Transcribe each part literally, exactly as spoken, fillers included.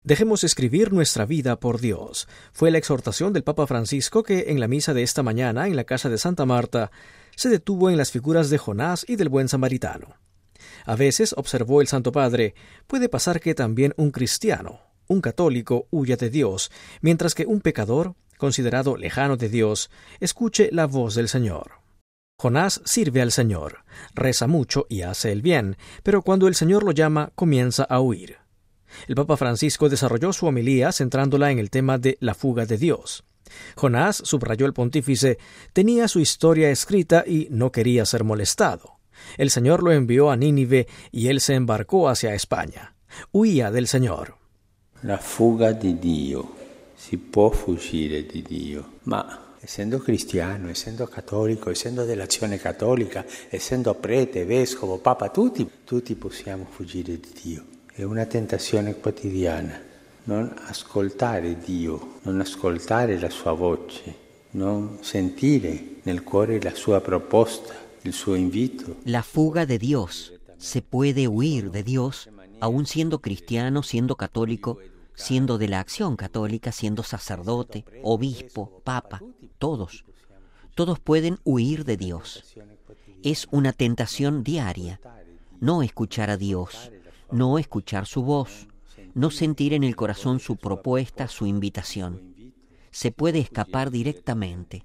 Dejemos escribir nuestra vida por Dios. Fue la exhortación del Papa Francisco que en la misa de esta mañana en la casa de Santa Marta se detuvo en las figuras de Jonás y del buen samaritano. A veces, observó el Santo Padre, puede pasar que también un cristiano, un católico, huya de Dios, mientras que un pecador, considerado lejano de Dios, escuche la voz del Señor. Jonás sirve al Señor, reza mucho y hace el bien, pero cuando el Señor lo llama, comienza a huir. El Papa Francisco desarrolló su homilía centrándola en el tema de la fuga de Dios. Jonás, subrayó el pontífice, tenía su historia escrita y no quería ser molestado. El Señor lo envió a Nínive y él se embarcó hacia España. Huía del Señor. La fuga di Dio. Si può fuggire di Dio. Ma essendo cristiano, essendo cattolico, essendo dell'azione cattolica, essendo prete, vescovo, papa, tutti, tutti possiamo fuggire di Dio. È una tentazione quotidiana. Non ascoltare Dio, non ascoltare la sua voce, non sentire nel cuore la sua proposta, il suo invito. La fuga de Dios. Se puede huir de Dios, aun siendo cristiano, siendo católico, siendo de la acción católica, siendo sacerdote, obispo, papa, todos. Todos pueden huir de Dios. Es una tentación diaria. No escuchar a Dios, no escuchar su voz, no sentir en el corazón su propuesta, su invitación. Se puede escapar directamente.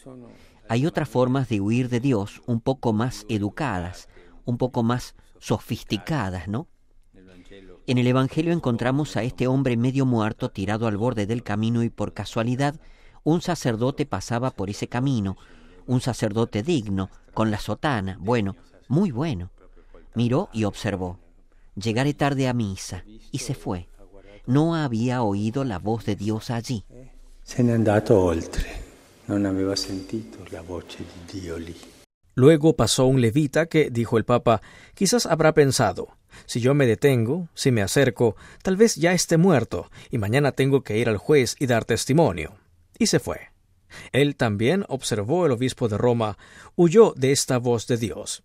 Hay otras formas de huir de Dios un poco más educadas, un poco más sofisticadas, ¿no? En el Evangelio encontramos a este hombre medio muerto tirado al borde del camino y por casualidad un sacerdote pasaba por ese camino, un sacerdote digno, con la sotana, bueno, muy bueno. Miró y observó. Llegaré tarde a misa, y se fue. No había oído la voz de Dios allí. Se n'è andato oltre, non aveva sentito la voce di Dio lì. Luego pasó un levita que, dijo el Papa, quizás habrá pensado, si yo me detengo, si me acerco, tal vez ya esté muerto, y mañana tengo que ir al juez y dar testimonio. Y se fue. Él también, observó el obispo de Roma, huyó de esta voz de Dios.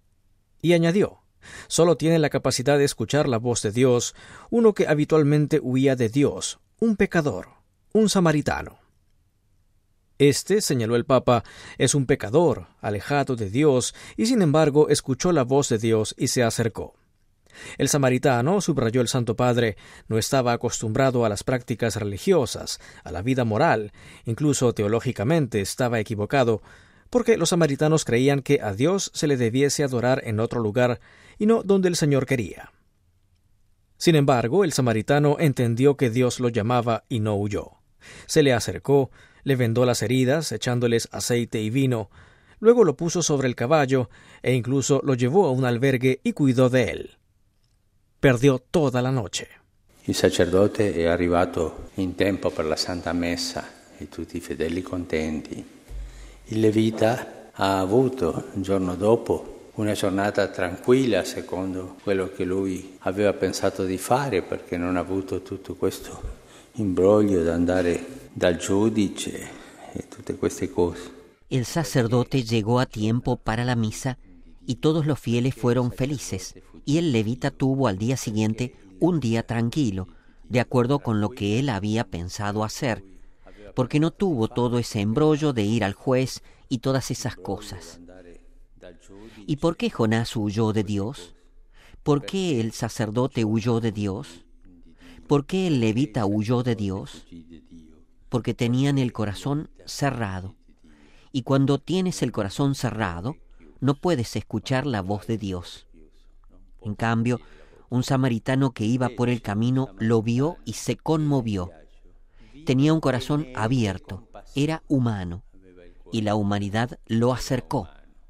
Y añadió, solo tiene la capacidad de escuchar la voz de Dios uno que habitualmente huía de Dios, un pecador, un samaritano. Este, señaló el Papa, es un pecador, alejado de Dios, y sin embargo escuchó la voz de Dios y se acercó. El samaritano, subrayó el Santo Padre, no estaba acostumbrado a las prácticas religiosas, a la vida moral, incluso teológicamente estaba equivocado, porque los samaritanos creían que a Dios se le debiese adorar en otro lugar y no donde el Señor quería. Sin embargo, el samaritano entendió que Dios lo llamaba y no huyó. Se le acercó, le vendó las heridas, echándoles aceite y vino, luego lo puso sobre el caballo e incluso lo llevó a un albergue y cuidó de él. Perdió toda la noche. Il sacerdote è arrivato in tempo per la Santa Messa e tutti i fedeli contenti. Il levita ha avuto, il giorno dopo, una giornata tranquilla secondo quello che lui aveva pensato di fare, perché non ha avuto tutto questo imbroglio da andare dal giudice e tutte queste cose. El sacerdote llegó a tiempo para la misa y todos los fieles fueron felices, y el levita tuvo al día siguiente un día tranquilo, de acuerdo con lo que él había pensado hacer, porque no tuvo todo ese embrollo de ir al juez y todas esas cosas. ¿Y por qué Jonás huyó de Dios? ¿Por qué el sacerdote huyó de Dios? ¿Por qué el levita huyó de Dios? Porque tenían el corazón cerrado. Y cuando tienes el corazón cerrado, no puedes escuchar la voz de Dios. En cambio, un samaritano que iba por el camino lo vio y se conmovió. Tenía un corazón abierto, era humano, y la humanidad lo acercó.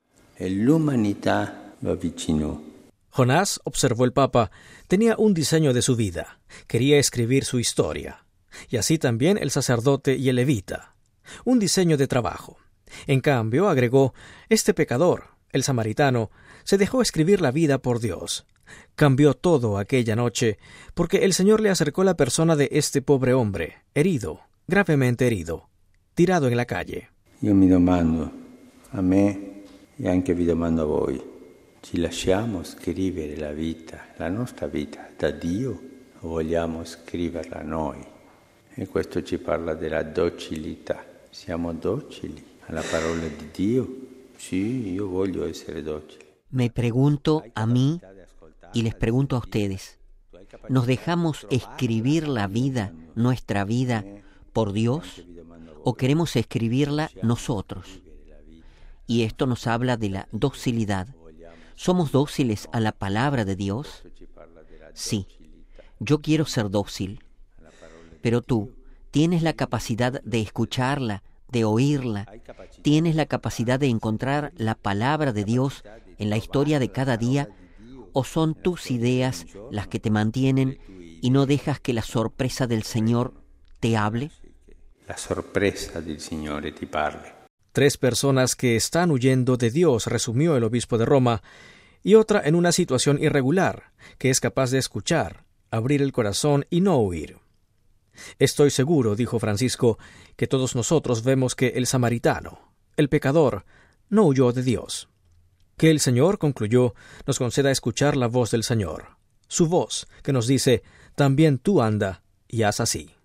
L'umanità lo avvicinò. Jonás, observó el Papa, tenía un diseño de su vida, quería escribir su historia, y así también el sacerdote y el levita, un diseño de trabajo. En cambio, agregó, este pecador, el samaritano, se dejó escribir la vida por Dios. Cambió todo aquella noche, porque el Señor le acercó la persona de este pobre hombre, herido, gravemente herido, tirado en la calle. Io mi domando, a me e anche vi domando a voi, ci lasciamo scrivere la vita, la nostra vita, da Dio vogliamo scriverla noi. E questo ci parla della docilità. Siamo docili alla parola di Dio? Sì, io voglio essere docile. Me pregunto a mí y les pregunto a ustedes, ¿nos dejamos escribir la vida, nuestra vida, por Dios o queremos escribirla nosotros? Y esto nos habla de la docilidad. ¿Somos dóciles a la palabra de Dios? Sí, yo quiero ser dócil, pero tú tienes la capacidad de escucharla, de oírla, tienes la capacidad de encontrar la palabra de Dios en la historia de cada día, o son tus ideas las que te mantienen y no dejas que la sorpresa del Señor te hable? La sorpresa del Signore ti parle. Tres personas que están huyendo de Dios, resumió el obispo de Roma, y otra en una situación irregular, que es capaz de escuchar, abrir el corazón y no huir. Estoy seguro, dijo Francisco, que todos nosotros vemos que el samaritano, el pecador, no huyó de Dios. Que el Señor, concluyó, nos conceda escuchar la voz del Señor, su voz, que nos dice, también tú anda y haz así.